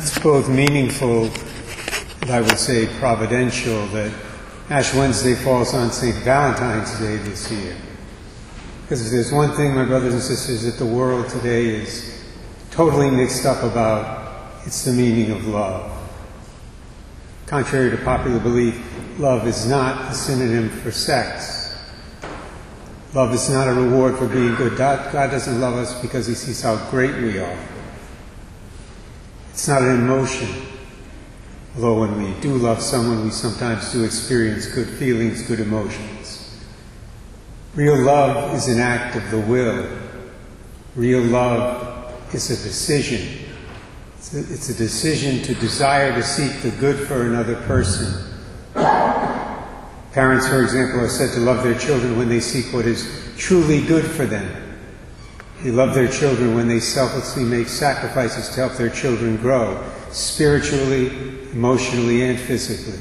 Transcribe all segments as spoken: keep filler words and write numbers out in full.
It's both meaningful and I would say providential that Ash Wednesday falls on Saint Valentine's Day this year. Because if there's one thing, my brothers and sisters, that the world today is totally mixed up about, it's the meaning of love. Contrary to popular belief, love is not a synonym for sex. Love is not a reward for being good. God, God doesn't love us because he sees how great we are. It's not an emotion. Although when we do love someone, we sometimes do experience good feelings, good emotions. Real love is an act of the will. Real love is a decision. It's a, it's a decision to desire to seek the good for another person. Parents, for example, are said to love their children when they seek what is truly good for them. They love their children when they selflessly make sacrifices to help their children grow, spiritually, emotionally, and physically.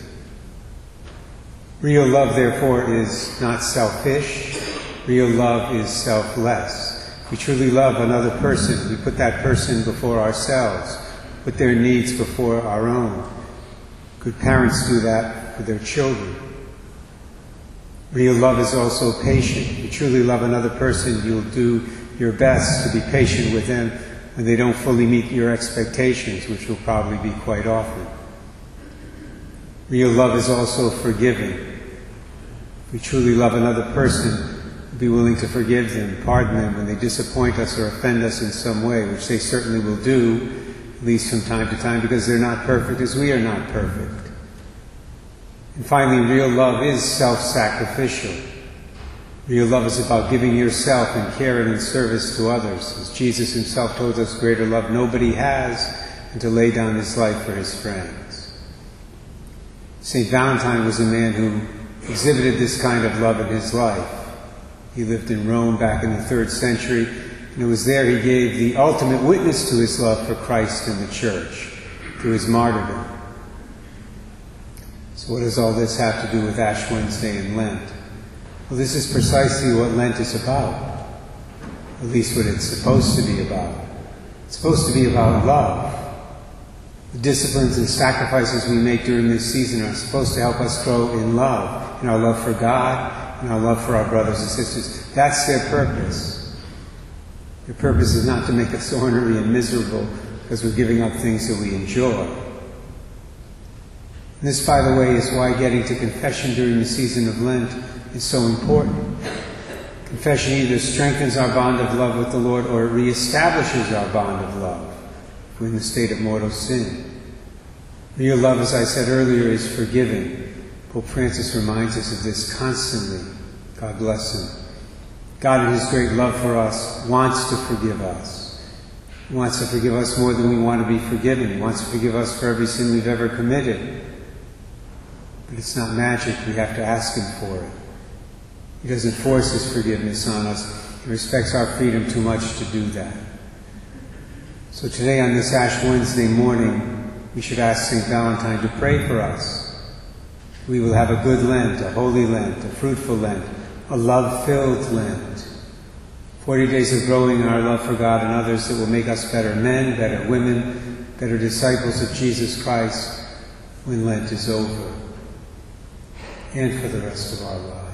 Real love, therefore, is not selfish. Real love is selfless. We truly love another person. We put that person before ourselves, put their needs before our own. Good parents do that for their children. Real love is also patient. If you truly love another person, you'll do your best to be patient with them when they don't fully meet your expectations, which will probably be quite often. Real love is also forgiving. If we truly love another person, we'll be willing to forgive them, pardon them when they disappoint us or offend us in some way, which they certainly will do, at least from time to time, because they're not perfect as we are not perfect. And finally, real love is self-sacrificial. Real love is about giving yourself in care and in service to others. As Jesus himself told us, greater love nobody has than to lay down his life for his friends. Saint Valentine was a man who exhibited this kind of love in his life. He lived in Rome back in the third century, and it was there he gave the ultimate witness to his love for Christ and the Church, through his martyrdom. So what does all this have to do with Ash Wednesday and Lent? Well, this is precisely what Lent is about, at least what it's supposed to be about. It's supposed to be about love. The disciplines and sacrifices we make during this season are supposed to help us grow in love, in our love for God, in our love for our brothers and sisters. That's their purpose. Their purpose is not to make us ornery and miserable because we're giving up things that we enjoy. And this, by the way, is why getting to confession during the season of Lent is so important. Confession either strengthens our bond of love with the Lord or it reestablishes our bond of love if we're in the state of mortal sin. Real love, as I said earlier, is forgiving. Pope Francis reminds us of this constantly. God bless him. God, in his great love for us, wants to forgive us. He wants to forgive us more than we want to be forgiven. He wants to forgive us for every sin we've ever committed. But it's not magic. We have to ask him for it. He doesn't force his forgiveness on us. He respects our freedom too much to do that. So today on this Ash Wednesday morning, we should ask Saint Valentine to pray for us. We will have a good Lent, a holy Lent, a fruitful Lent, a love-filled Lent. Forty days of growing in our love for God and others that will make us better men, better women, better disciples of Jesus Christ when Lent is over and for the rest of our lives.